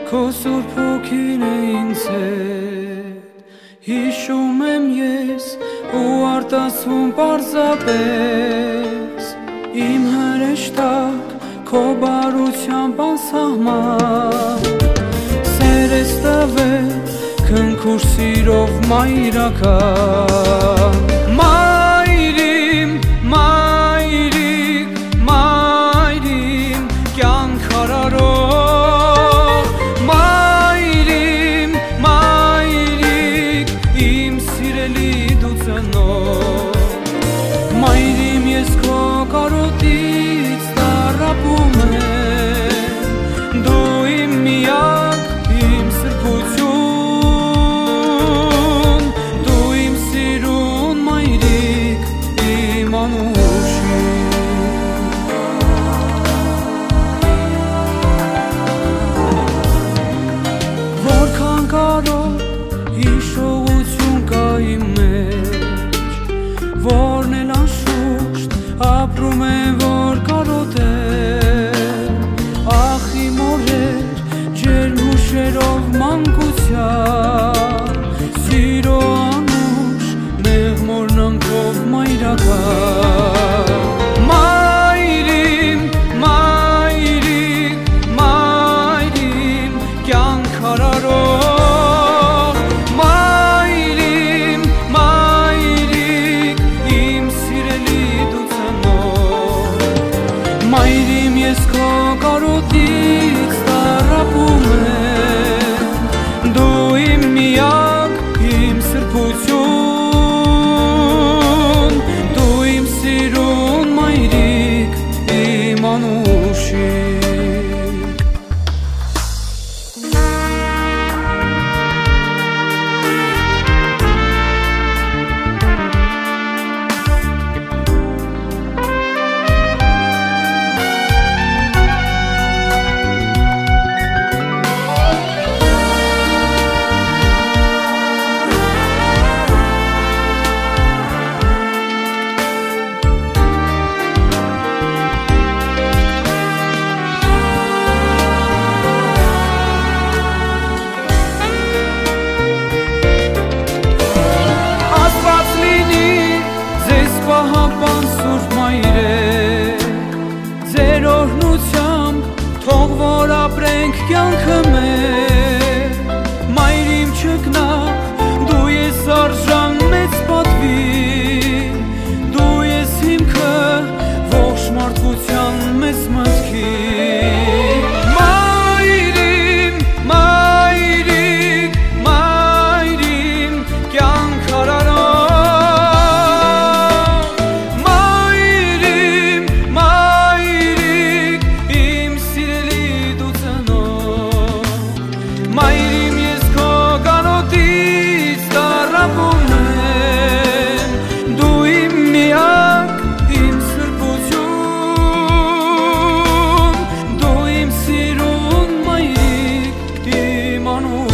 Քո սուրբ հոգին է ինձ հետ, հիշում եմ ես ու արտասվում պարզապես, իմ հրեշտակ քո բարությամբ անսահման, սեր ես տվել քնքուշ սիրով մայրական, մայրիմ, մայրիկ, մայրիմ, կյանք արարող, մայրիմ, մայրիկ, իմ սիրելի դու ծնող, մայրիմ ես քո կարոտից տառապում եմ, դու իմ միակ, իմ սրբություն, դու իմ սիրուն մայրիկ, իմ անուշիկ, որքան կարող հիշողություն կա իմ մեջ, որն էլ անշուշտ ապրում է որ կարոտել, ախ իմ օրեր ջերմ հուշերով մանկության, սիրո անուշ մեղմ օրնանքով մայրական, մայրիմ, մայրիկ, մայրիմ, կյանք արարող, մայրիմ, մայրիկ, իմ սիրելի դու ծնող, մայրիմ ես քո կարոտից տառապում եմ, դու իմ միակ, իմ սրբություն, դու իմ սիրուն մայրիկ, իմ անուշիկ, Պահապան սուրբ մայրեր, ձեր օրհնությամբ թող որ ապրենք կյանքը մեր, մայրիմ չկնաղ, դու ես արժան մեծ պատվի, դու ես հիմքը ողջ մարդկության մեծ մտքի, մայրիմ, մայրիկ, մայրիմ, կյանք արարող, մայրիմ ես քո կարոտից տառապում եմ, դու իմ միակ, իմ սրբություն, դու իմ սիրուն մայրիկ, իմ անուշիկ,